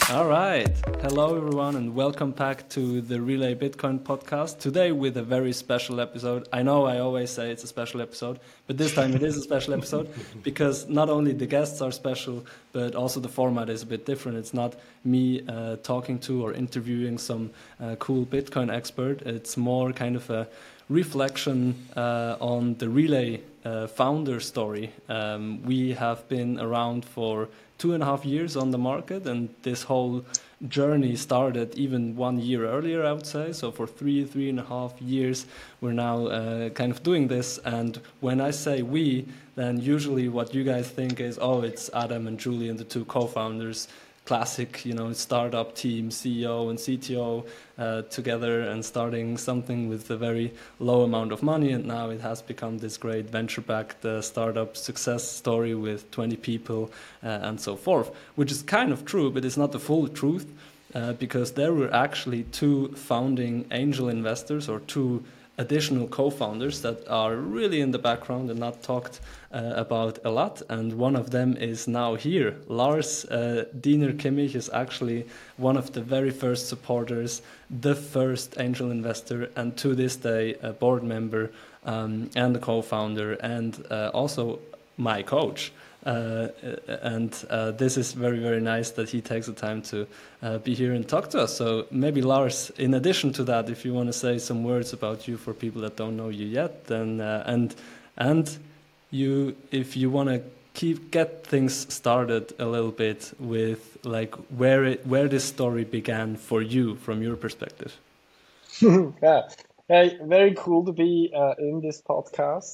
All right. Hello, everyone, and welcome back to the Relay Bitcoin podcast. Today, with a very special episode. I know I always say it's a special episode, but this time it is a special episode because not only the guests are special, but also the format is a bit different. It's not me talking to or interviewing some cool Bitcoin expert. It's more kind of a reflection on the Relay founder story. We have been around for 2.5 years on the market, and this whole journey started even 1 year earlier, I would say. So for 3.5 years, we're now kind of doing this. And when I say we, then usually what you guys think is, oh, it's Adam and Julian, the two co-founders, classic, startup team, CEO and CTO together and starting something with a very low amount of money. And now it has become this great venture-backed startup success story with 20 people and so forth, which is kind of true, but it's not the full truth because there were actually two founding angel investors or two additional co-founders that are really in the background and not talked about a lot. And one of them is now here. Lars Diener Kimmich is actually one of the very first supporters, the first angel investor, and to this day a board member and a co-founder, and also my coach. And this is very, very nice that he takes the time to be here and talk to us. So maybe Lars, in addition to that, if you want to say some words about you for people that don't know you yet, then and you, if you want to get things started a little bit with like where this story began for you from your perspective. Yeah, hey, very cool to be in this podcast.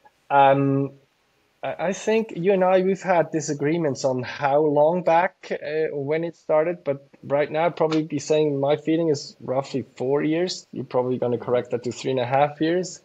I think you and I, we've had disagreements on how long back when it started, but right now I'd probably be saying my feeling is roughly 4 years. You're probably going to correct that to 3.5 years.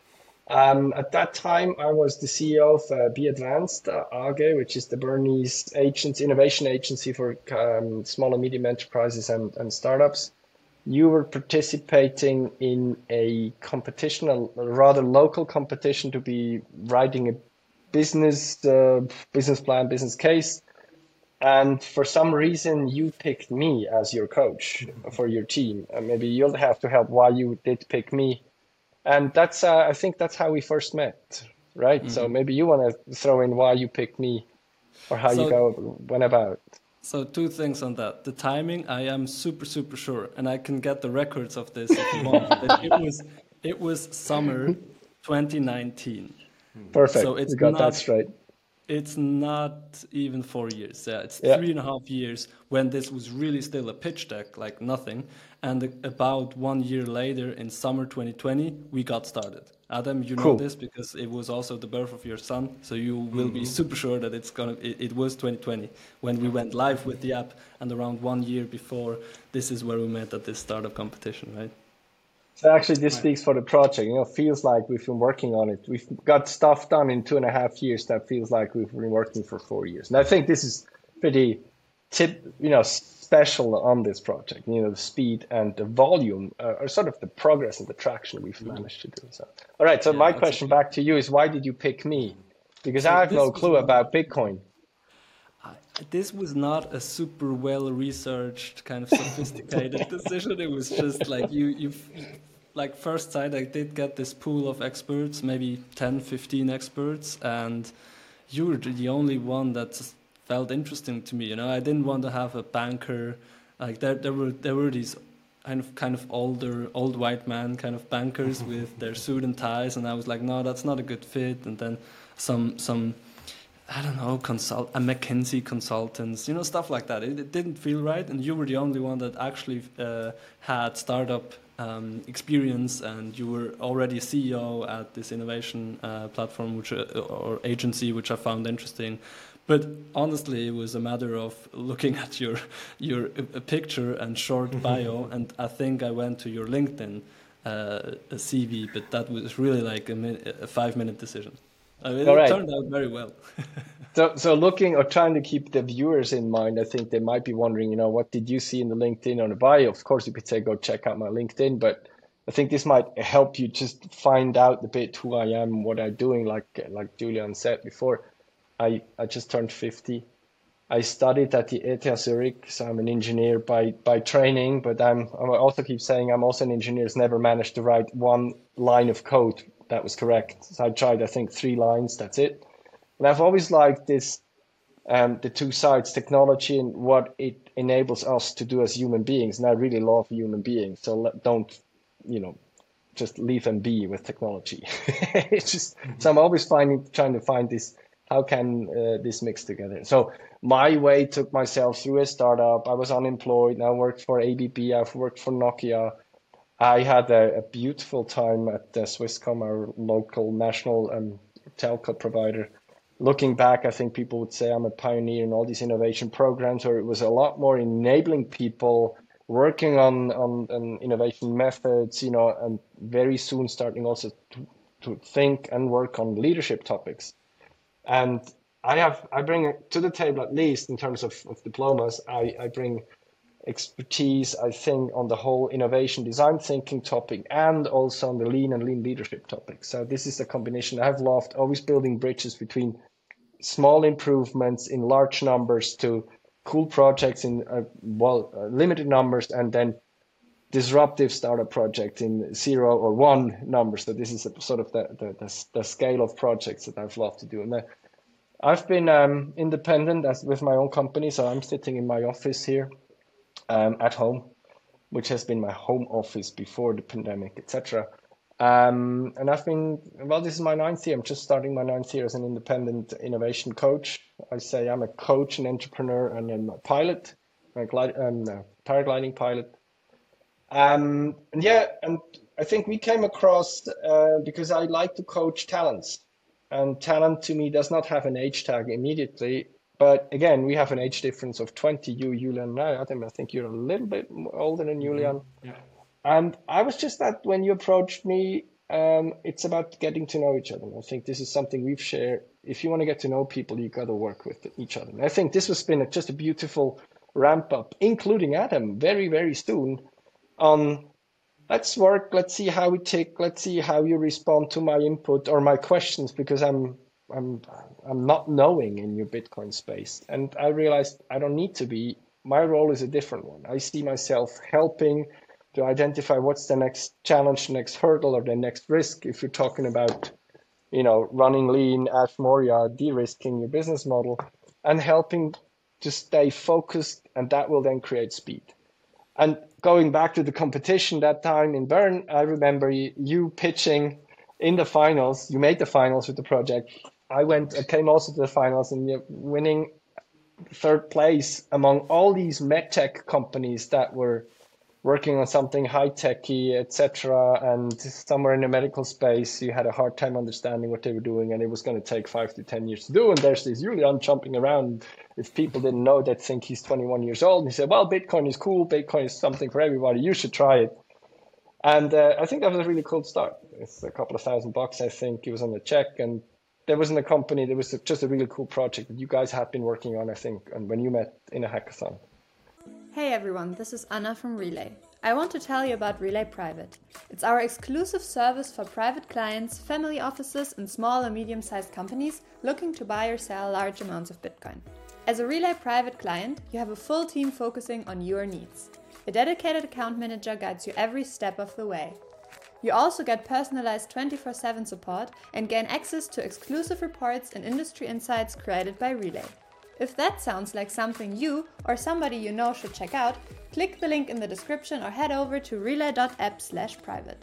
At that time, I was the CEO of Be Advanced AG, which is the Bernese innovation agency for small and medium enterprises and startups. You were participating in a competition, a rather local competition, to be writing a business plan, business case. And for some reason, you picked me as your coach for your team. And maybe you'll have to help why you did pick me. And that's, I think that's how we first met, right? Mm-hmm. So maybe you want to throw in why you picked me or how you went about. So two things on that. The timing, I am super, super sure, and I can get the records of this if you want. But it was summer 2019. Perfect. So it's You got not that straight. It's not even 4 years. Yeah, it's 3.5 years when this was really still a pitch deck, like nothing. And about 1 year later, in summer 2020, we got started. Adam, you know this because it was also the birth of your son, so you will be super sure that it was 2020 when we went live with the app, and around 1 year before, this is where we met at this startup competition, right? So actually, this speaks for the project. Feels like we've been working on it. We've got stuff done in 2.5 years that feels like we've been working for 4 years. And I think this is pretty special on this project. The speed and the volume are sort of the progress and the traction we've managed to do. So, all right. So my question back to you is, why did you pick me? Because I have no clue about Bitcoin. This was not a super well-researched, kind of sophisticated decision. It was just like you like first sight, I did get this pool of experts, maybe 10, 15 experts, and you were the only one that felt interesting to me. I didn't want to have a banker. Like there were these kind of old white man kind of bankers with their suit and ties, and I was like, no, that's not a good fit. And then some I don't know, a McKinsey consultants, stuff like that. It didn't feel right, and you were the only one that actually had startup experience, and you were already a CEO at this innovation platform or agency, which I found interesting. But honestly, it was a matter of looking at your picture and short bio, and I think I went to your LinkedIn CV, but that was really like a 5-minute decision. It turned out very well. So looking or trying to keep the viewers in mind, I think they might be wondering, what did you see in the LinkedIn on the bio? Of course, you could say, go check out my LinkedIn, but I think this might help you just find out a bit who I am, what I'm doing. Like Julian said before, I just turned 50. I studied at the ETH Zurich, so I'm an engineer by training, but I also keep saying I'm also an engineer who's never managed to write one line of code that was correct. So I tried, I think, 3 lines, that's it. And I've always liked this, the two sides, technology and what it enables us to do as human beings. And I really love human beings, so don't, just leave them be with technology. It's just, so I'm always trying to find this, how can this mix together? So my way took myself through a startup. I was unemployed. I worked for ABB. I've worked for Nokia. I had a beautiful time at Swisscom, our local national telco provider. Looking back, I think people would say I'm a pioneer in all these innovation programs, where it was a lot more enabling people working on innovation methods, and very soon starting also to think and work on leadership topics. And I bring it to the table, at least in terms of diplomas, I bring expertise, I think, on the whole innovation design thinking topic and also on the lean and lean leadership topic. So this is a combination I've loved, always building bridges between small improvements in large numbers to cool projects in limited numbers, and then disruptive startup projects in 0 or 1 numbers. So this is sort of the scale of projects that I've loved to do. And I've been independent as with my own company, so I'm sitting in my office here at home, which has been my home office before the pandemic, etc. And I've been, this is my 9th year. I'm just starting my 9th year as an independent innovation coach. I say I'm a coach, an entrepreneur, and I'm a pilot, a paragliding pilot. And I think we came across because I like to coach talents. And talent to me does not have an age tag immediately. But again, we have an age difference of 20, you, Julian, and I think you're a little bit older than Julian. Yeah. And I was just that when you approached me, it's about getting to know each other. And I think this is something we've shared. If you want to get to know people, you got to work with each other. And I think this has been just a beautiful ramp up, including Adam, very, very soon on let's work, let's see how we tick, let's see how you respond to my input or my questions, because I'm not knowing in your Bitcoin space. And I realized I don't need to be. My role is a different one. I see myself helping to identify what's the next challenge, the next hurdle, or the next risk. If you're talking about, running lean, Ash Moria, de-risking your business model, and helping to stay focused, and that will then create speed. And going back to the competition that time in Bern, I remember you pitching in the finals. You made the finals with the project. I came also to the finals, and you're winning 3rd place among all these medtech companies that were working on something high-techy, etc. And somewhere in the medical space, you had a hard time understanding what they were doing, and it was going to take 5 to 10 years to do. And there's this Julian jumping around. If people didn't know, they'd think he's 21 years old. And he said, well, Bitcoin is cool. Bitcoin is something for everybody. You should try it. And I think that was a really cool start. It's a couple of $1,000, I think. It was on the check. And there wasn't a company. There was just a really cool project that you guys had been working on, I think, and when you met in a hackathon. Hey everyone, this is Anna from Relay. I want to tell you about Relay Private. It's our exclusive service for private clients, family offices, and small and medium-sized companies looking to buy or sell large amounts of Bitcoin. As a Relay Private client, you have a full team focusing on your needs. A dedicated account manager guides you every step of the way. You also get personalized 24/7 support and gain access to exclusive reports and industry insights created by Relay. If that sounds like something you or somebody you know should check out, click the link in the description or head over to relay.app/private.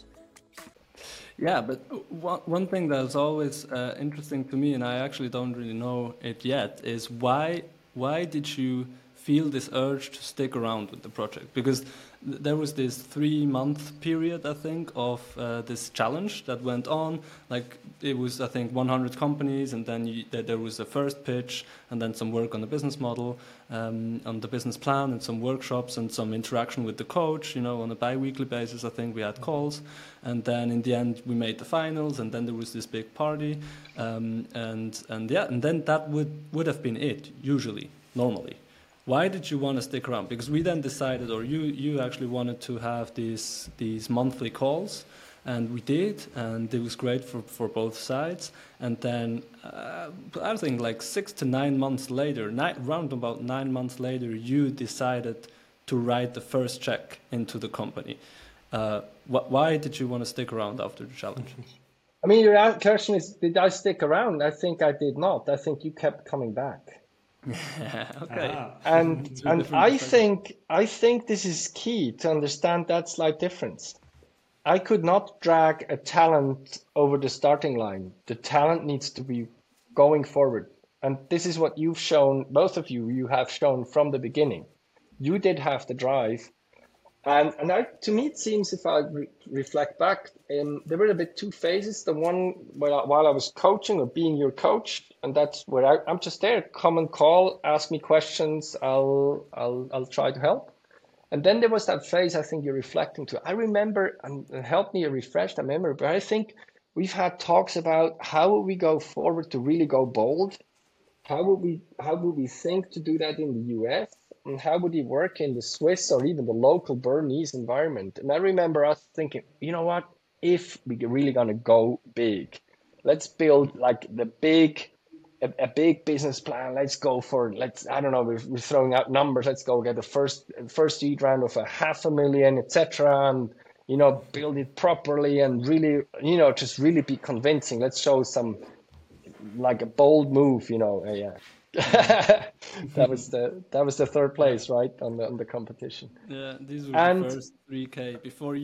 Yeah, but one thing that's always interesting to me, and I actually don't really know it yet, is why did you feel this urge to stick around with the project? Because there was this 3-month period, I think, of this challenge that went on. Like it was, I think, 100 companies, and then there was a first pitch, and then some work on the business model, on the business plan, and some workshops, and some interaction with the coach. On a bi-weekly basis, I think we had calls, and then in the end we made the finals, and then there was this big party, and then that would have been it usually, normally. Why did you want to stick around? Because we then decided, or you actually wanted to have these monthly calls, And we did, and it was great for both sides. And then I think like 6 to 9 months later, round about 9 months later, you decided to write the first check into the company. Why did you want to stick around after the challenge? I mean, your question is, did I stick around? I think I did not. I think you kept coming back. Okay. And I think this is key to understand that slight difference. I could not drag a talent over the starting line. The talent needs to be going forward. And this is what you've shown, both of you have shown from the beginning. You did have the drive. And to me, it seems, if I reflect back, there were a bit two phases. The one while I was coaching or being your coach, and that's where I'm just there. Come and call, ask me questions. I'll try to help. And then there was that phase I think you're reflecting to. I remember, and help me refresh that memory, but I think we've had talks about how would we go forward to really go bold? How would we think to do that in the US? And how would it work in the Swiss or even the local Bernese environment? And I remember us thinking, you know what, if we're really going to go big, let's build like a big business plan. Let's go for, I don't know, we're throwing out numbers. Let's go get the first seed round of $500,000, etc. And, build it properly and really, just really be convincing. Let's show some, like a bold move, yeah. that was the third place, right, on the competition. Yeah, these were the first 3K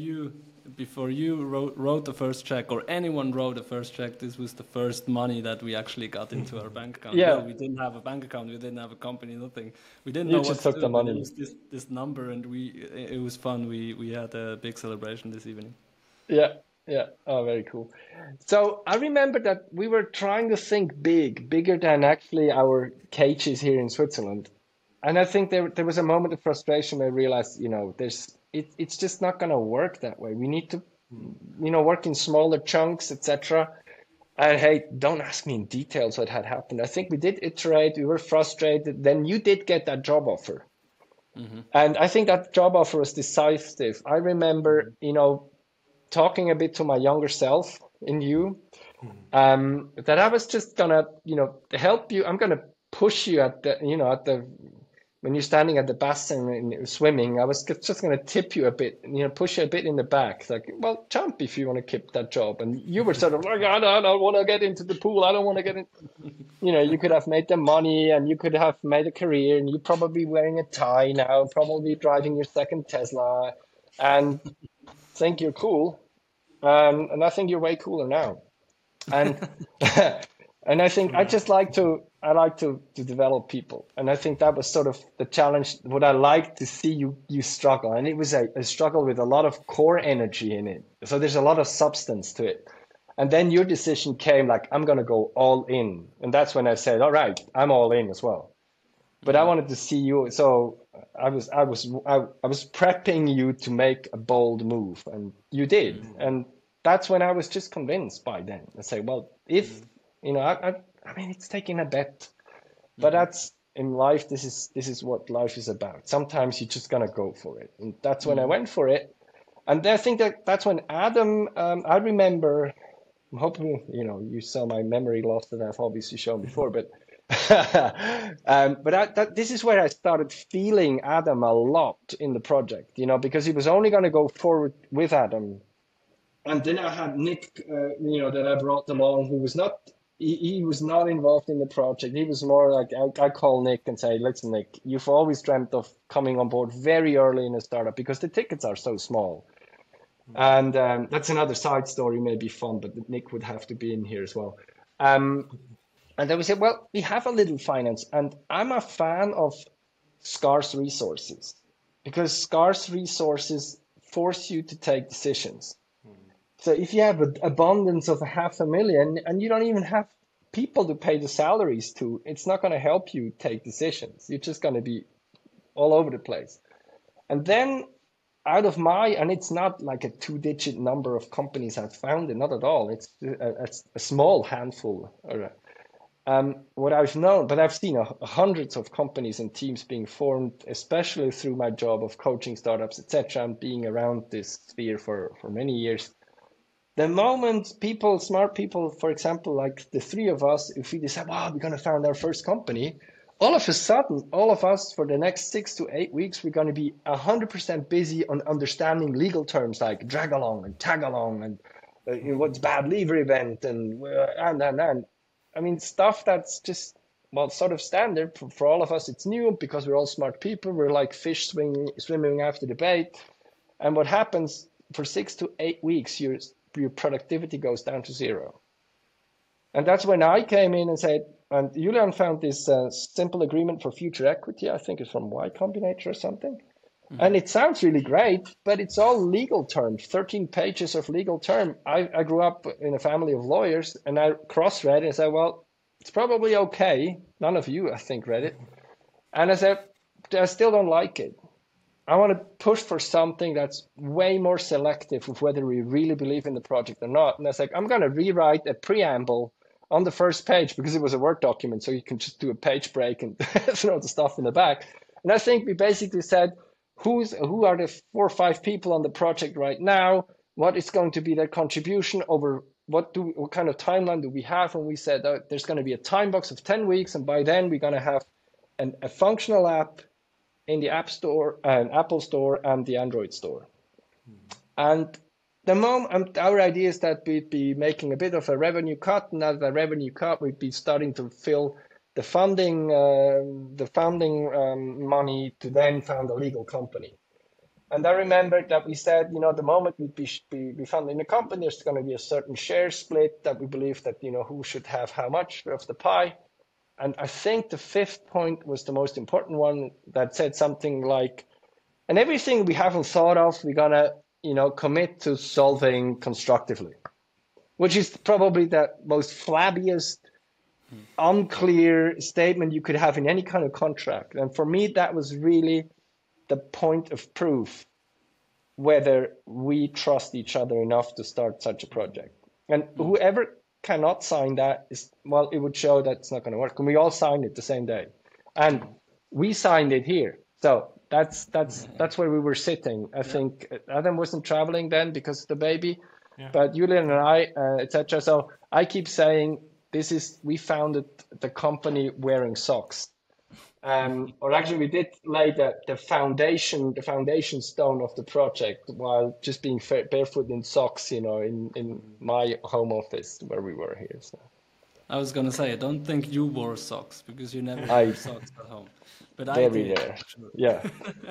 before you wrote the first check, or anyone wrote the first check. This was the first money that we actually got into our bank account. Yeah, we didn't have a bank account, we didn't have a company, nothing. We didn't know what to do. The money. It was this number, and it was fun. We had a big celebration this evening. Yeah. Oh, very cool. So I remember that we were trying to think bigger than actually our cages here in Switzerland. And I think there was a moment of frustration where I realized, it's just not going to work that way. We need to, work in smaller chunks, etc. And hey, don't ask me in details what had happened. I think we did iterate. We were frustrated. Then you did get that job offer. Mm-hmm. And I think that job offer was decisive. I remember, talking a bit to my younger self in you, that I was just gonna, help you. I'm gonna push you at the, when you're standing at the bassin and swimming, I was just gonna tip you a bit, push you a bit in the back. Like, well, jump if you want to keep that job. And you were sort of like, I don't want to get into the pool. I don't want to get in. You could have made the money and you could have made a career, and you're probably wearing a tie now, probably driving your second Tesla, and think you're cool. And I think you're way cooler now. And and I think I like to develop people. And I think that was sort of the challenge, what I like to see you struggle. And it was a struggle with a lot of core energy in it. So there's a lot of substance to it. And then your decision came like, I'm going to go all in. And that's when I said, all right, I'm all in as well. But I wanted to see you. So I was prepping you to make a bold move, and you did. And that's when I was just convinced by then. I say, well, if, I mean, it's taking a bet, but that's in life. This is what life is about. Sometimes you're just going to go for it. And that's when I went for it. And I think that's when Adam, I remember, I'm hoping, you saw my memory loss that I've obviously shown before, but but this is where I started feeling Adam a lot in the project, because he was only going to go forward with Adam. And then I had Nick, that I brought along, who was he was not involved in the project. He was more like, I call Nick and say, listen, Nick, you've always dreamt of coming on board very early in a startup because the tickets are so small. And that's another side story, maybe fun, but Nick would have to be in here as well. And then we said, well, we have a little finance, and I'm a fan of scarce resources because scarce resources force you to take decisions. So if you have an abundance of $500,000 and you don't even have people to pay the salaries to, it's not going to help you take decisions. You're just going to be all over the place. And then and it's not like a 2-digit number of companies I've founded, not at all. It's a small handful. What I've known, but I've seen hundreds of companies and teams being formed, especially through my job of coaching startups, etc., and being around this sphere for many years. The moment people, smart people, for example, like the three of us, if we decide, wow, we're going to found our first company, all of a sudden, all of us for the next 6 to 8 weeks, we're going to be 100% busy on understanding legal terms like drag along and tag along and what's bad lever event and. I mean, stuff that's just, well, sort of standard for all of us. It's new because we're all smart people. We're like fish swimming after the bait. And what happens for 6 to 8 weeks, your productivity goes down to zero. And that's when I came in and said, and Julian found this simple agreement for future equity, I think it's from Y Combinator or something. And it sounds really great, but it's all legal terms, 13 pages of legal term. I grew up in a family of lawyers and I cross-read it and said, well, it's probably okay. None of you, I think, read it. And I said, I still don't like it. I want to push for something that's way more selective of whether we really believe in the project or not. And I was like, I'm going to rewrite a preamble on the first page because it was a Word document. So you can just do a page break and throw the stuff in the back. And I think we basically said, who are the 4 or 5 people on the project right now? What is going to be their contribution over what kind of timeline do we have? And we said there's going to be a time box of 10 weeks. And by then we're going to have a functional app in the App Store and Apple Store and the Android Store. And the moment our idea is that we'd be making a bit of a revenue cut, and as the revenue cut, we'd be starting to fill the funding money to then found a legal company. And I remember that we said, the moment we'd be funding a company, there's going to be a certain share split that we believe that, who should have how much of the pie. And I think the 5th point was the most important one that said something like, and everything we haven't thought of, we're going to, commit to solving constructively, which is probably the most flabbiest, unclear statement you could have in any kind of contract. And for me, that was really the point of proof whether we trust each other enough to start such a project. And whoever cannot sign that it would show that it's not going to work. And we all signed it the same day, and we signed it here. So that's where we were sitting. I think Adam wasn't traveling then because of the baby, but Julian and I, etc. So I keep saying we founded the company wearing socks. Or actually we did lay the foundation stone of the project while just being barefoot in socks, in my home office where we were here. So. I was going to say, I don't think you wore socks because you never wear socks at home. But I did. Sure. Yeah.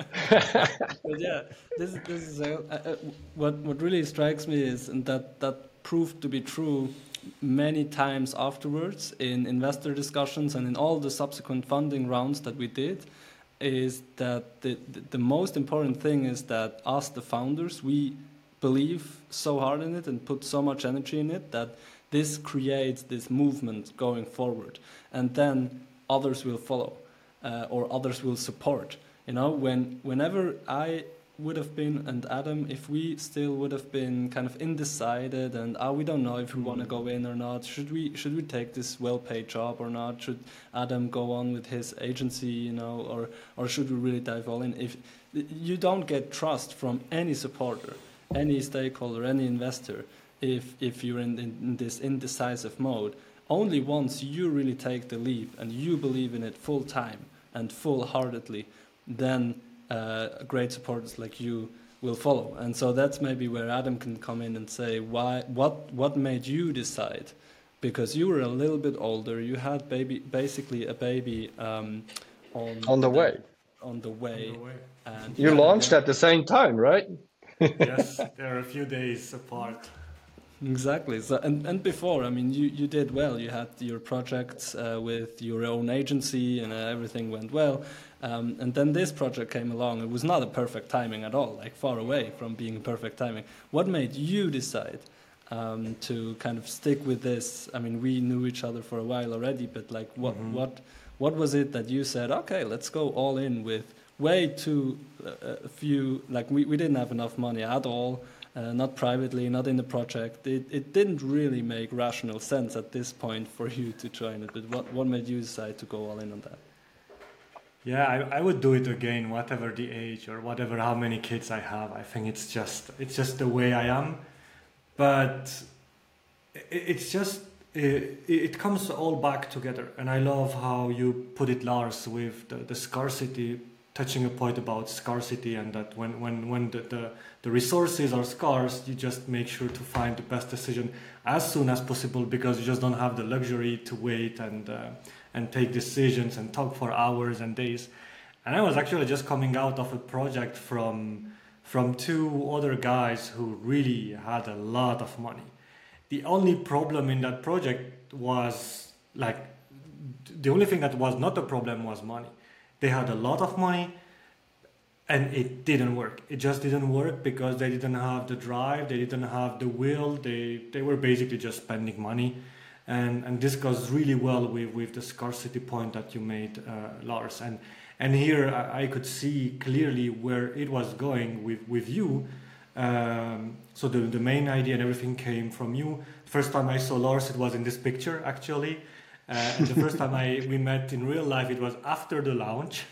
But yeah, this is what really strikes me is, and that proved to be true many times afterwards in investor discussions and in all the subsequent funding rounds that we did, is that the most important thing is that us, the founders, we believe so hard in it and put so much energy in it that this creates this movement going forward, and then others will follow or others will support. Whenever I would have been, and Adam, if we still would have been kind of undecided and we don't know if we want to go in or not, should we take this well-paid job or not? Should Adam go on with his agency, or should we really dive all in? If you don't get trust from any supporter, any stakeholder, any investor, if you're in this indecisive mode, only once you really take the leap and you believe in it full time and full-heartedly, then great supporters like you will follow. And so that's maybe where Adam can come in and say, what made you decide? Because you were a little bit older, you had basically a baby on the way. And you launched at the same time, right? Yes, they're a few days apart. Exactly. So and before, you did well. You had your projects with your own agency, and everything went well. And then this project came along. It was not a perfect timing at all, like far away from being a perfect timing. What made you decide to kind of stick with this? We knew each other for a while already, but like, what was it that you said, okay, let's go all in with way too few? Like we didn't have enough money at all. Not privately, not in the project. It didn't really make rational sense at this point for you to join it. But what made you decide to go all in on that? Yeah, I would do it again, whatever the age or how many kids I have. I think it's just the way I am. but it's just it comes all back together. And I love how you put it, Lars, with the scarcity, touching a point about scarcity, and that when the resources are scarce, you just make sure to find the best decision as soon as possible, because you just don't have the luxury to wait and take decisions and talk for hours and days. And I was actually just coming out of a project from two other guys who really had a lot of money. The only problem in that project was, like, the only thing that was not a problem was money. They had a lot of money and it didn't work. It just didn't work because they didn't have the drive, they didn't have the will, they were basically just spending money. And this goes really well with the scarcity point that you made, Lars. And here I could see clearly where it was going with you. So the main idea and everything came from you. First time I saw Lars, it was in this picture, actually. And the first time we met in real life, it was after the launch.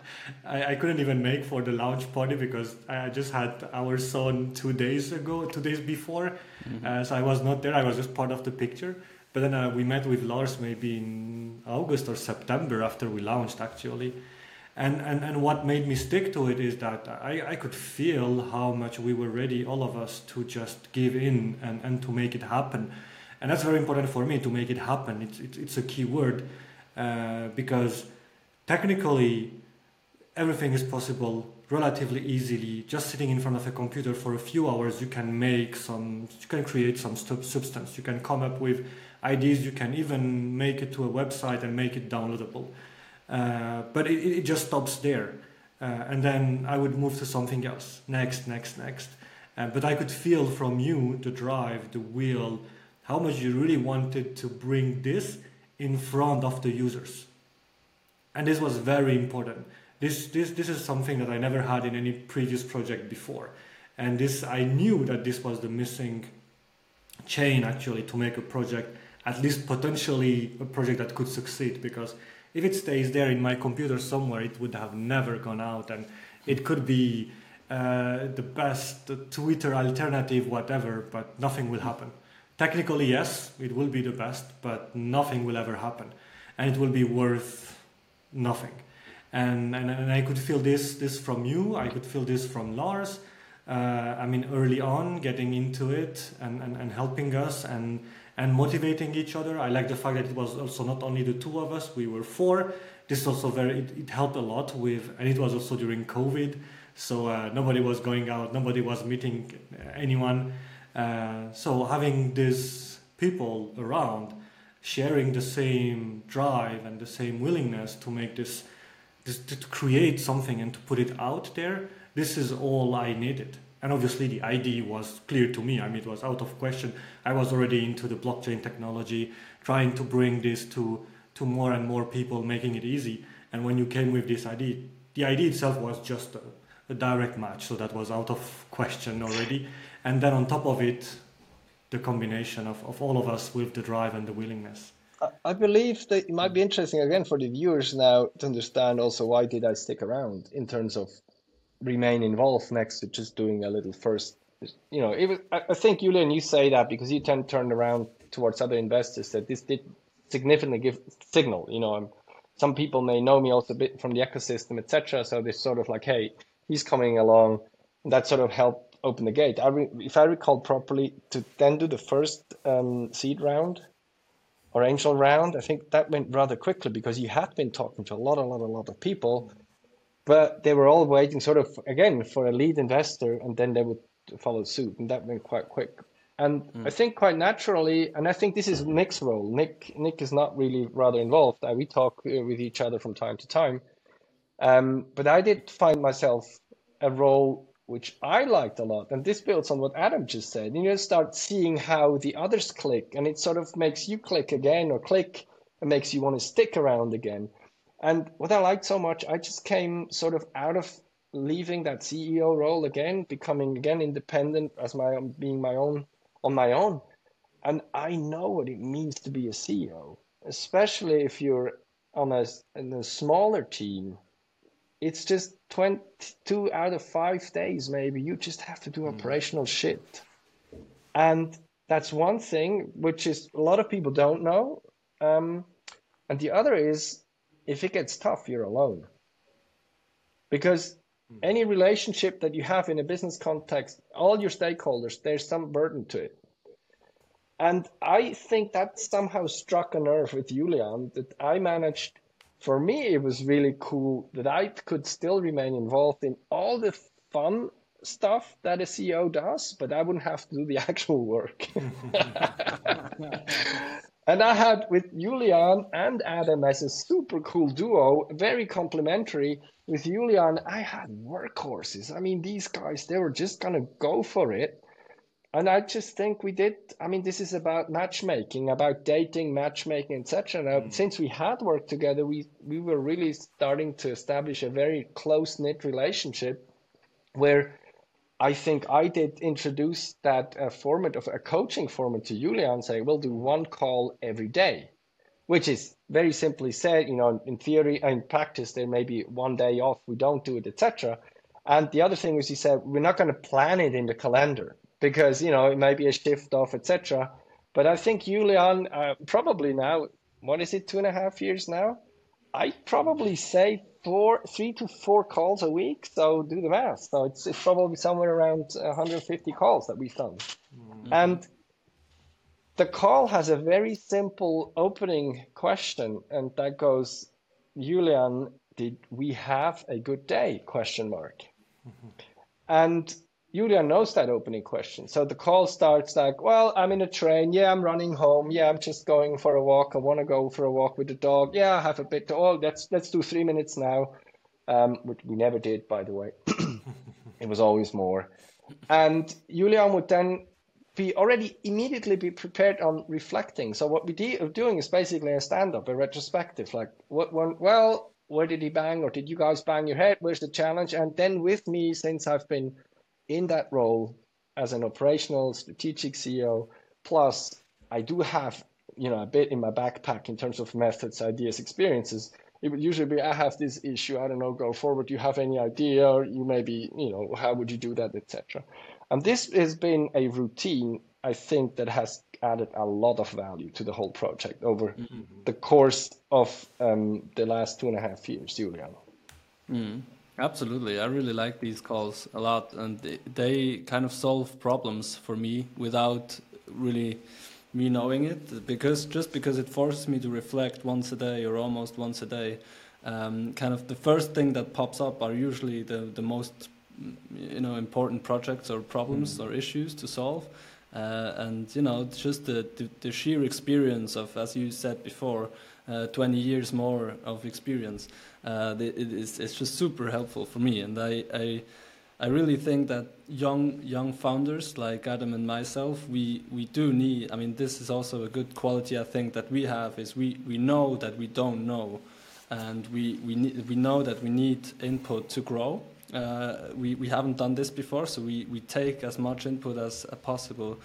I couldn't even make for the launch party because I just had our son 2 days before. Mm-hmm. So I was not there. I was just part of the picture. But then we met with Lars maybe in August or September after we launched, actually. And what made me stick to it is that I could feel how much we were ready, all of us, to just give in and to make it happen. And that's very important for me, to make it happen. It's a key word, because technically everything is possible relatively easily. Just sitting in front of a computer for a few hours, you can create some substance. You can come up with ideas. You can even make it to a website and make it downloadable. But it just stops there. And then I would move to something else, next. But I could feel from you the drive, the will, how much you really wanted to bring this in front of the users. And this was very important. This is something that I never had in any previous project before. And I knew that this was the missing chain, actually, to make a project, at least potentially a project that could succeed, because if it stays there in my computer somewhere, it would have never gone out, and it could be the best Twitter alternative, whatever, but nothing will happen. Technically, yes, it will be the best, but nothing will ever happen, and it will be worth nothing. And I could feel this from you. I could feel this from Lars. Early on, getting into it and helping us and motivating each other. I like the fact that it was also not only the two of us, we were four. This is also it helped a lot and it was also during COVID. So nobody was going out, nobody was meeting anyone. So having these people around, sharing the same drive and the same willingness to make this to create something and to put it out there, this is all I needed. And obviously the idea was clear to me. It was out of question. I was already into the blockchain technology, trying to bring this to more and more people, making it easy. And when you came with this idea, the idea itself was just a direct match. So that was out of question already. And then on top of it, the combination of all of us with the drive and the willingness. I believe that it might be interesting again for the viewers now to understand also why did I stick around in terms of remain involved next to just doing a little first. I think, Julian, you say that because you turned around towards other investors that this did significantly give signal. Some people may know me also a bit from the ecosystem, etc. So they're sort of like, hey, he's coming along. And that sort of helped open the gate. If I recall properly, to then do the first seed round or angel round, I think that went rather quickly because you had been talking to a lot of people, but they were all waiting sort of, again, for a lead investor, and then they would follow suit, and that went quite quick. And I think quite naturally, and I think this is Nick's role. Nick is not really rather involved. We talk with each other from time to time. But I did find myself a role which I liked a lot. And this builds on what Adam just said. You start seeing how the others click, and it sort of makes you click again, or click, and makes you want to stick around again. And what I liked so much, I just came sort of out of leaving that CEO role again, becoming again independent as being on my own. And I know what it means to be a CEO, especially if you're in a smaller team. It's just 22 out of 5 days, maybe. You just have to do operational shit. And that's one thing, which is a lot of people don't know. And the other is, if it gets tough, you're alone. Because any relationship that you have in a business context, all your stakeholders, there's some burden to it. And I think that somehow struck a nerve with Julian, that I managed. For me, it was really cool that I could still remain involved in all the fun stuff that a CEO does, but I wouldn't have to do the actual work. And I had with Julian and Adam as a super cool duo, very complementary. With Julian, I had workhorses. I mean, these guys, they were just going to go for it. And I just think we did. I mean, this is about matchmaking, about dating, matchmaking, etc. Now, since we had worked together, we were really starting to establish a very close-knit relationship where I think I did introduce that format of a coaching format to Julian, say, we'll do one call every day, which is very simply said, in theory and in practice, there may be one day off, we don't do it, etc. And the other thing is, he said, we're not going to plan it in the calendar because, it may be a shift off, etc. But I think Julian, probably now, what is it, 2.5 years now? I probably say 3 to 4 calls a week. So do the math. So it's probably somewhere around 150 calls that we've done. Mm-hmm. And the call has a very simple opening question. And that goes, Julian, did we have a good day? ? Mm-hmm. And Julian knows that opening question. So the call starts like, well, I'm in a train. Yeah, I'm running home. Yeah, I'm just going for a walk. I want to go for a walk with the dog. Yeah, I have a bit. Let's do 3 minutes now, which we never did, by the way. It was always more. And Julian would then immediately be prepared on reflecting. So what we are doing is basically a stand-up, a retrospective. Like, where did he bang, or did you guys bang your head? Where's the challenge? And then with me, since I've been in that role as an operational strategic CEO, plus I do have, a bit in my backpack in terms of methods, ideas, experiences. It would usually be, I have this issue, I don't know, go forward. Do you have any idea? Or you maybe, how would you do that, etc. And this has been a routine, I think, that has added a lot of value to the whole project over the course of the last 2.5 years, Julian. Mm. Absolutely. I really like these calls a lot, and they kind of solve problems for me without really me knowing it, because it forces me to reflect once a day or almost once a day. Kind of the first thing that pops up are usually the most important projects or problems or issues to solve. And just the sheer experience of, as you said before, 20 years more of experience. It's just super helpful for me, and I really think that young founders like Adam and myself, we do need. I mean, this is also a good quality I think that we have, is we know that we don't know, and we know that we need input to grow. We haven't done this before, so we take as much input as possible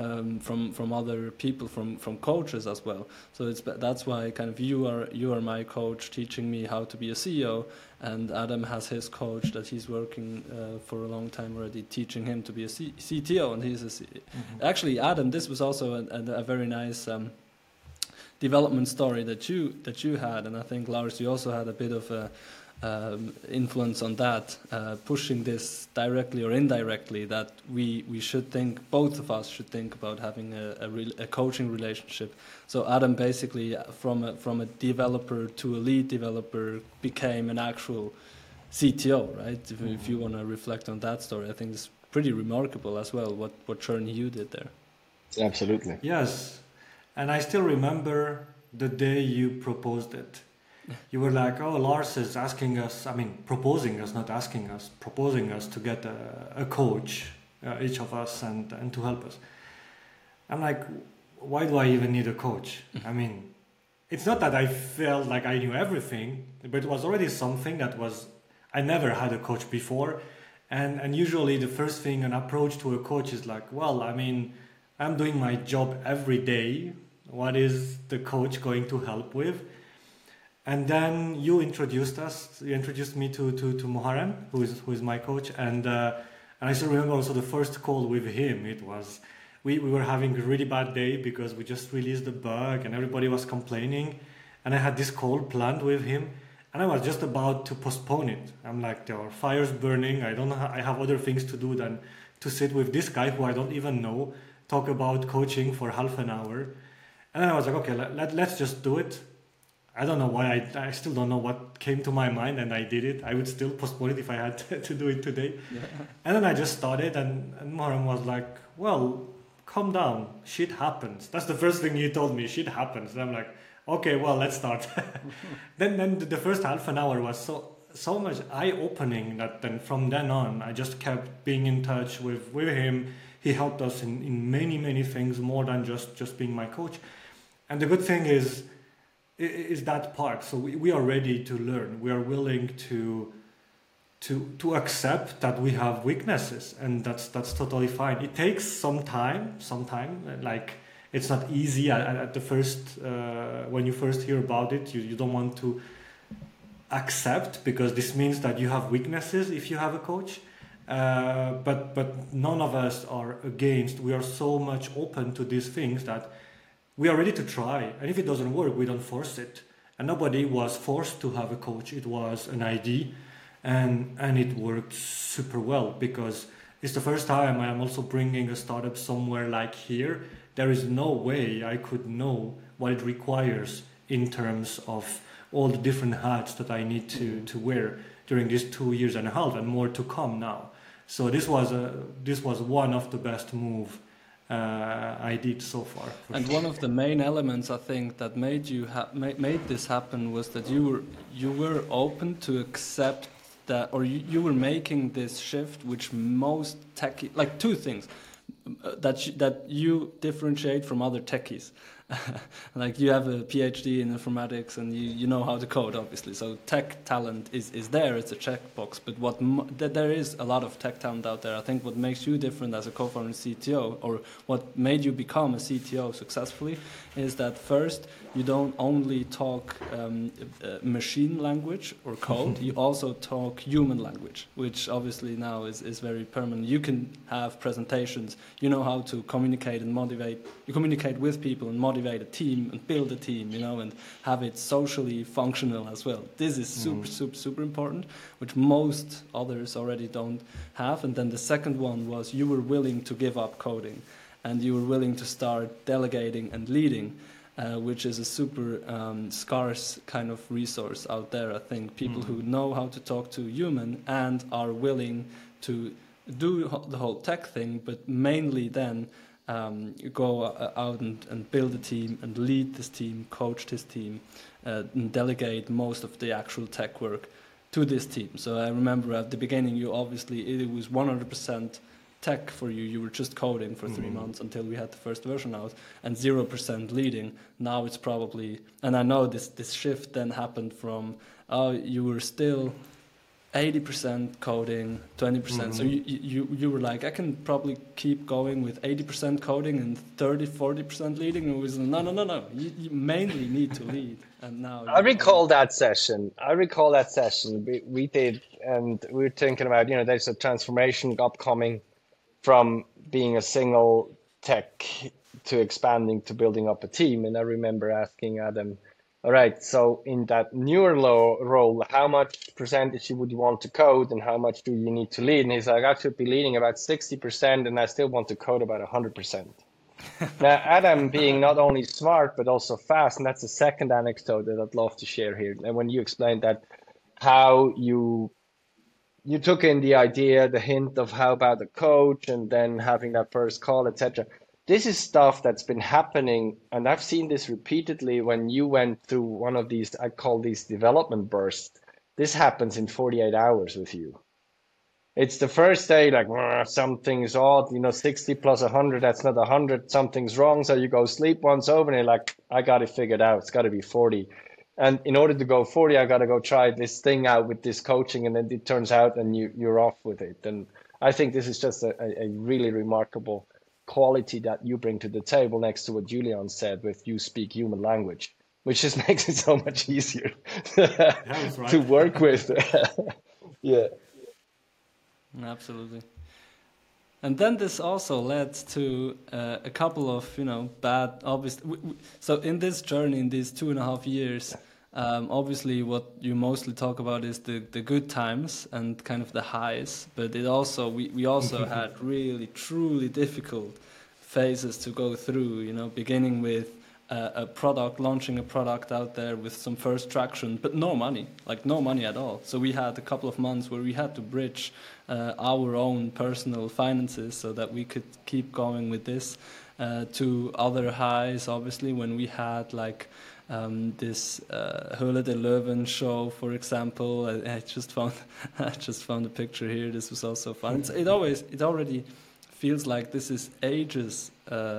from other people, from coaches as well. So that's why kind of you are my coach, teaching me how to be a CEO, and Adam has his coach that he's working for a long time already, teaching him to be a CTO, and he's Actually, Adam, this was also a very nice development story that you had, and I think, Lars, you also had a bit of a influence on that, pushing this directly or indirectly, that we should think, both of us should think about having a coaching relationship. So Adam basically from a developer to a lead developer became an actual CTO, right? If you want to reflect on that story, I think it's pretty remarkable as well what journey you did there. Absolutely. Yes, and I still remember the day you proposed it. You were like, oh, Lars is proposing us to get a coach, each of us, and to help us. I'm like, why do I even need a coach? I mean, it's not that I felt like I knew everything, but it was already something I never had a coach before. And usually the first thing, an approach to a coach is like, well, I mean, I'm doing my job every day. What is the coach going to help with? And then you introduced me to Muharrem, who is my coach, and I still remember also the first call with him. we were having a really bad day because we just released the bug and everybody was complaining. And I had this call planned with him, and I was just about to postpone it. I'm like, there are fires burning. I don't know. I have other things to do than to sit with this guy who I don't even know, talk about coaching for half an hour. And then I was like, okay, let's just do it. I don't know why. I still don't know what came to my mind, and I did it. I would still postpone it if I had to do it today. Yeah. And then I just started, and Muharrem was like, well, calm down. Shit happens. That's the first thing he told me. Shit happens. And I'm like, okay, well, let's start. Then the first half an hour was so much eye-opening that then from then on, I just kept being in touch with him. He helped us in many things, more than just being my coach. And the good thing is that part. So we are ready to learn. We are willing to accept that we have weaknesses, and that's totally fine. It takes some time, like it's not easy at the first, when you first hear about it, you don't want to accept, because this means that you have weaknesses if you have a coach. But none of us are against. We are so much open to these things that we are ready to try. And if it doesn't work, we don't force it. And nobody was forced to have a coach. It was an idea, and it worked super well, because it's the first time I am also bringing a startup somewhere like here. There is no way I could know what it requires in terms of all the different hats that I need to wear during these 2 years and a half, and more to come now. So this was one of the best move I did so far. And one of the main elements, I think, that made made this happen was that you were open to accept that, or you were making this shift, which most techie, like two things that you differentiate from other techies. Like you have a PhD in informatics and you know how to code, obviously. So tech talent is there, it's a checkbox. But there is a lot of tech talent out there. I think what makes you different as a co-founder and CTO, or what made you become a CTO successfully, is that first, you don't only talk machine language or code, you also talk human language, which obviously now is very permanent. You can have presentations, you know how to communicate and motivate, you communicate with people and motivate a team and build a team, and have it socially functional as well. This is super important, which most others already don't have. And then the second one was you were willing to give up coding, and you were willing to start delegating and leading, which is a super scarce kind of resource out there. I think people who know how to talk to human and are willing to do the whole tech thing, but mainly then go out and build a team and lead this team, coach this team, and delegate most of the actual tech work to this team. So I remember at the beginning, it was 100% tech for you. You were just coding for 3 months until we had the first version out, and 0% leading. Now it's probably, and I know this shift then happened from, you were still 80% coding, 20%. So you were like, I can probably keep going with 80% coding and 30-40% leading. And it was no. You mainly need to lead. And now I recall that session. We did, and we were thinking about, there's a transformation upcoming from being a single tech to expanding to building up a team. And I remember asking Adam, all right, so in that newer role, how much percentage would you want to code and how much do you need to lead? And he's like, I should be leading about 60% and I still want to code about 100%. Now, Adam being not only smart, but also fast, and that's the second anecdote that I'd love to share here. And when you explained that, how you took in the idea, the hint of how about the coach, and then having that first call, etc. This is stuff that's been happening, and I've seen this repeatedly when you went through one of these, I call these development bursts. This happens in 48 hours with you. It's the first day, like, something's odd, 60 plus 100, that's not 100, something's wrong. So you go sleep once over and you're like, I got it figured out. It's got to be 40. And in order to go 40, I got to go try this thing out with this coaching. And then it turns out and you're off with it. And I think this is just a really remarkable quality that you bring to the table, next to what Julian said with you speak human language, which just makes it so much easier to work with. Yeah. Absolutely. And then this also led to a couple of, bad, obvious. So in this journey, in these 2.5 years, obviously what you mostly talk about is the good times and kind of the highs. But we also had really, truly difficult phases to go through, beginning with launching a product out there with some first traction, but no money at all. So we had a couple of months where we had to bridge our own personal finances so that we could keep going with this, to other highs, obviously, when we had this Höhle der Löwen show, for example. I just found a picture here. This was also fun. It already feels like this is ages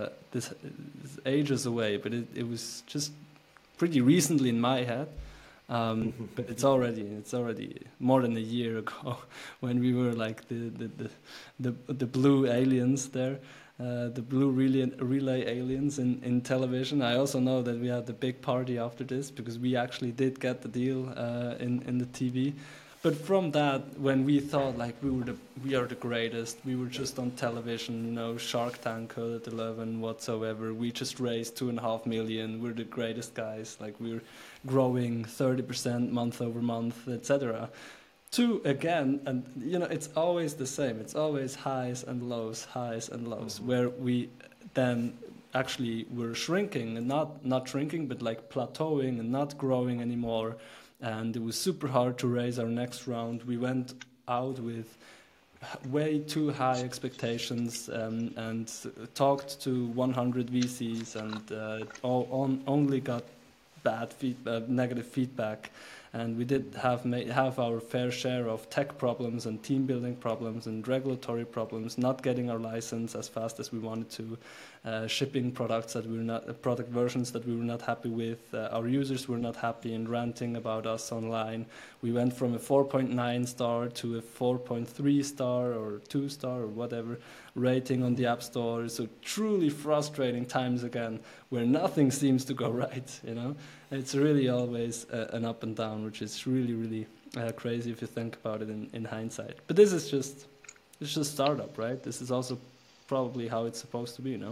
away, but it was just pretty recently in my head. But it's already more than a year ago when we were like the blue aliens there, the blue relay aliens in television. I also know that we had the big party after this because we actually did get the deal in the TV. But from that, when we thought like we are the greatest, we were just on television, Shark Tank, Höhle der Löwen, whatsoever. We just raised 2.5 million. We're the greatest guys. Like we're growing 30% month over month, etc. To again, and it's always the same. It's always highs and lows, where we then actually were shrinking and not shrinking, but like plateauing and not growing anymore. And it was super hard to raise our next round. We went out with way too high expectations and talked to 100 VCs and only got negative feedback. And we did have our fair share of tech problems and team building problems and regulatory problems, not getting our license as fast as we wanted to, shipping product versions that we were not happy with. Our users were not happy and ranting about us online. We went from a 4.9 star to a 4.3 star or 2 star or whatever rating on the App Store. So truly frustrating times again, where nothing seems to go right. It's really always an up and down, which is really, really crazy if you think about it in hindsight. But this is just startup, right? This is also probably how it's supposed to be,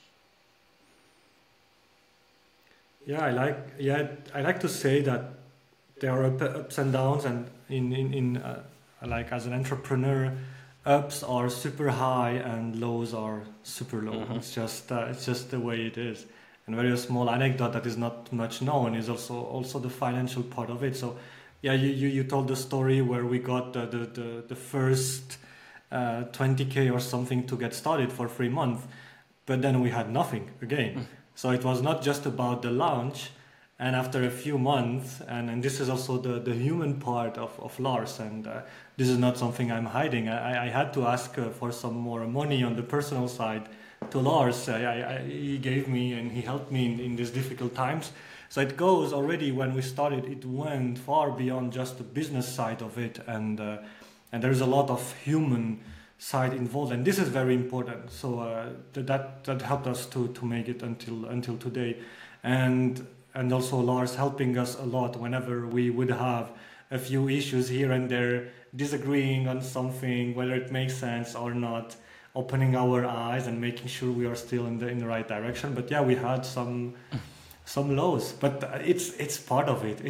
Yeah, I like to say that there are ups and downs, and in like as an entrepreneur, ups are super high and lows are super low. It's just the way it is. And very small anecdote that is not much known is also the financial part of it. So, yeah, you told the story where we got the first 20K or something to get started for 3 months, but then we had nothing again. So it was not just about the launch. And after a few months, and this is also the human part of Lars, and this is not something I'm hiding. I had to ask for some more money on the personal side to Lars. He gave me and he helped me in these difficult times. So it goes already when we started, it went far beyond just the business side of it, and there's a lot of human side involved, and this is very important. So that helped us to make it until today, and also Lars helping us a lot whenever we would have a few issues here and there, disagreeing on something, whether it makes sense or not, opening our eyes and making sure we are still in the right direction. But yeah, we had some lows, but it's part of it.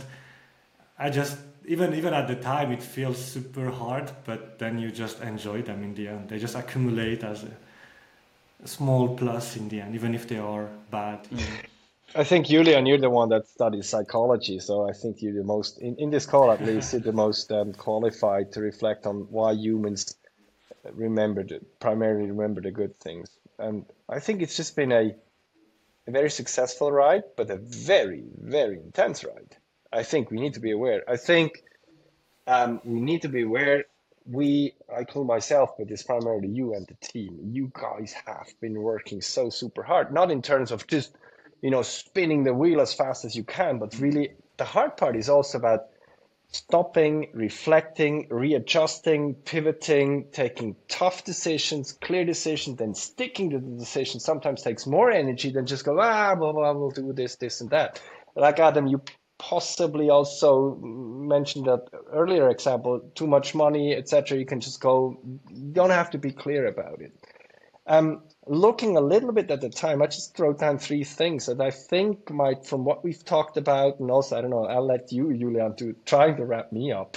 Even at the time it feels super hard, but then you just enjoy them in the end. They just accumulate as a small plus in the end, even if they are bad. I think, Julian, you're the one that studies psychology, so I think you're the most, in this call at least, you're the most qualified to reflect on why humans primarily remember the good things. And I think it's just been a very successful ride, but a very, very intense ride. I think we need to be aware. I think we need to be aware. I include myself, but it's primarily you and the team. You guys have been working so super hard, not in terms of just spinning the wheel as fast as you can, but really the hard part is also about stopping, reflecting, readjusting, pivoting, taking tough decisions, clear decisions, then sticking to the decision sometimes takes more energy than just go, blah, blah, we'll do this, and that. Like Adam, you possibly also mentioned that earlier example, too much money, etc. You can just go, you don't have to be clear about it. Looking a little bit at the time, I just wrote down 3 things that I think might, from what we've talked about, and also, I don't know, I'll let you, Julian, to trying to wrap me up,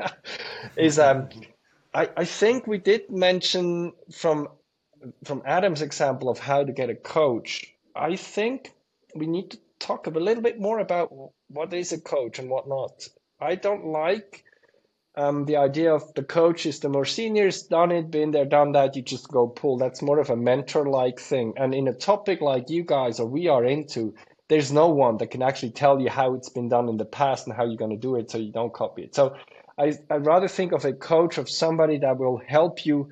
is I think we did mention from Adam's example of how to get a coach. I think we need to talk a little bit more about what is a coach and what not. I don't like the idea of the coach is the more seniors, done it, been there, done that, you just go pull. That's more of a mentor-like thing. And in a topic like you guys or we are into, there's no one that can actually tell you how it's been done in the past and how you're going to do it so you don't copy it. So I'd rather think of a coach of somebody that will help you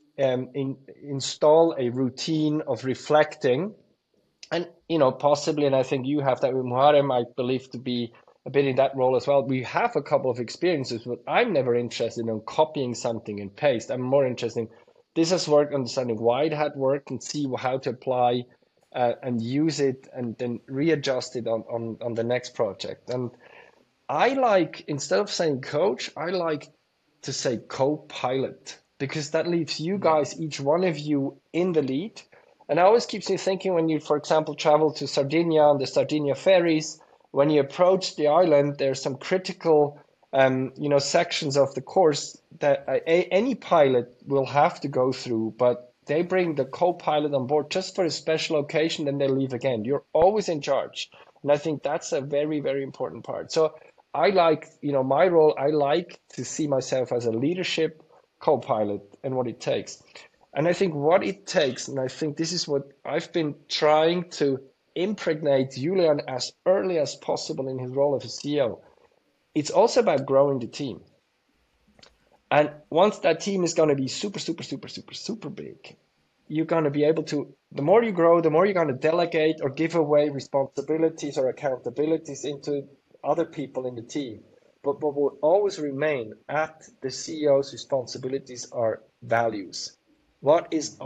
install a routine of reflecting. And, possibly, and I think you have that with Muharrem, I believe, to be a bit in that role as well. We have a couple of experiences, but I'm never interested in copying something and paste. I'm more interested in this has worked, understanding why it had worked and see how to apply and use it and then readjust it on the next project. And I like, instead of saying coach, I like to say co-pilot, because that leaves you guys, each one of you, in the lead. And it always keeps me thinking when you, for example, travel to Sardinia on the Sardinia ferries, when you approach the island, there's some critical, sections of the course that any pilot will have to go through, but they bring the co-pilot on board just for a special occasion, then they leave again. You're always in charge. And I think that's a very, very important part. So I like, my role, I like to see myself as a leadership co-pilot and what it takes. And I think what it takes, and I think this is what I've been trying to impregnate Julian as early as possible in his role as a CEO. It's also about growing the team. And once that team is going to be super, super, super, super, super big, you're going to be able to, the more you grow, the more you're going to delegate or give away responsibilities or accountabilities into other people in the team. But what will always remain at the CEO's responsibilities are values. That's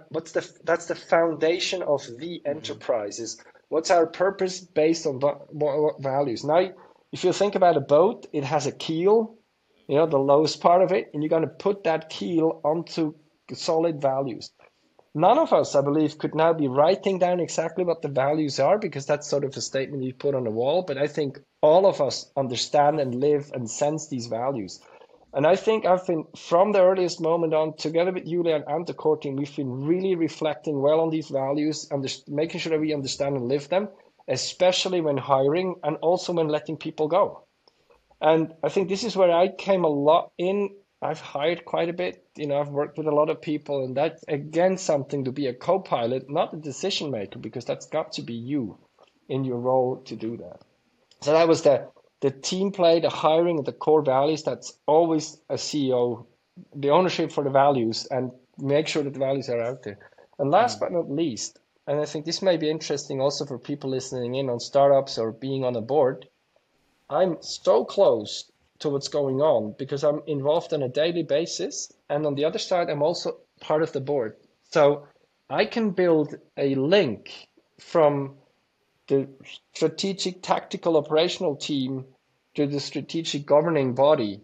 the foundation of the enterprise. What's our purpose based on what values? Now, if you think about a boat, it has a keel, the lowest part of it, and you're going to put that keel onto solid values. None of us, I believe, could now be writing down exactly what the values are, because that's sort of a statement you put on a wall. But I think all of us understand and live and sense these values. And I think I've been, from the earliest moment on, together with Julian and the core team, we've been really reflecting well on these values and making sure that we understand and live them, especially when hiring and also when letting people go. And I think this is where I came a lot in. I've hired quite a bit, I've worked with a lot of people, and that's, again, something to be a co-pilot, not a decision maker, because that's got to be you in your role to do that. So that was the team play, the hiring, and the core values. That's always a CEO, the ownership for the values, and make sure that the values are out there. And last but not least, and I think this may be interesting also for people listening in on startups or being on a board, I'm so close to what's going on because I'm involved on a daily basis. And on the other side, I'm also part of the board. So I can build a link from the strategic, tactical, operational team to the strategic governing body.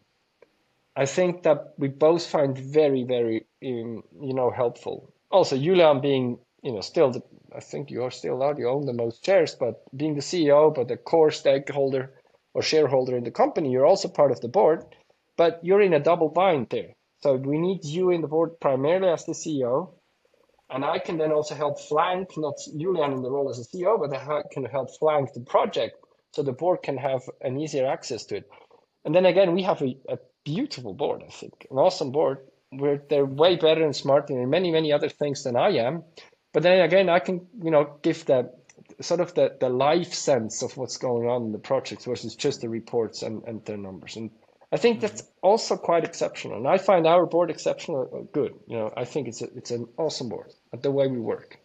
I think that we both find very, very, helpful. Also, Julian being, still, I think you are still out, you own the most shares, but being the CEO, but the core stakeholder or shareholder in the company, you're also part of the board, but you're in a double bind there. So we need you in the board primarily as the CEO. And I can then also help flank, not Julian in the role as a CEO, but I can help flank the project so the board can have an easier access to it. And then again, we have a beautiful board, I think, an awesome board where they're way better and smarter in many, many other things than I am. But then again, I can, give the sort of the life sense of what's going on in the projects versus just the reports and their numbers. And I think that's also quite exceptional. And I find our board exceptional good. I think it's an awesome board at the way we work.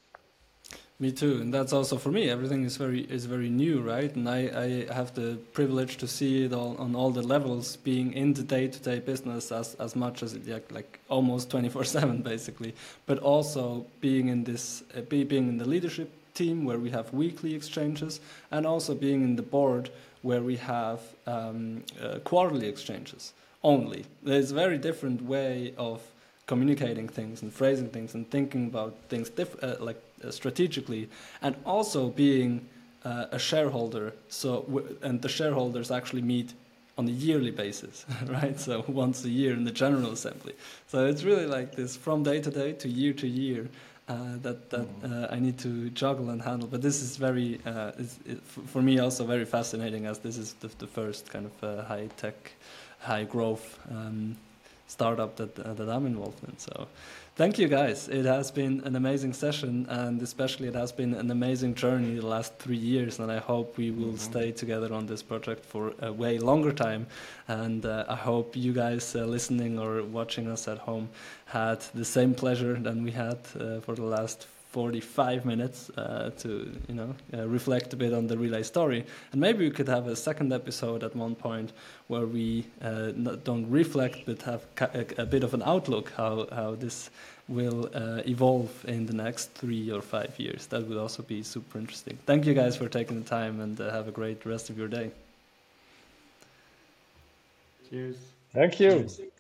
Me too, and that's also for me. Everything is very new, right? And I have the privilege to see it all on all the levels, being in the day-to-day business as much as like almost 24/7 basically, but also being in this being in the leadership team where we have weekly exchanges, and also being in the board where we have quarterly exchanges only. There's a very different way of communicating things and phrasing things and thinking about things strategically, and also being a shareholder. And the shareholders actually meet on a yearly basis, right? So once a year in the General Assembly. So it's really like this from day to day to year that I need to juggle and handle. But this is very, for me also very fascinating, as this is the first kind of high tech, high growth startup that I'm involved in. So thank you guys. It has been an amazing session, and especially it has been an amazing journey the last 3 years, and I hope we will stay together on this project for a way longer time. And I hope you guys listening or watching us at home had the same pleasure than we had for the last 45 minutes to reflect a bit on the Relay story. And maybe we could have a second episode at one point where we don't reflect but have a bit of an outlook how this will evolve in the next 3 or 5 years. That would also be super interesting. Thank you guys for taking the time, and have a great rest of your day. Cheers. Thank you. Cheers.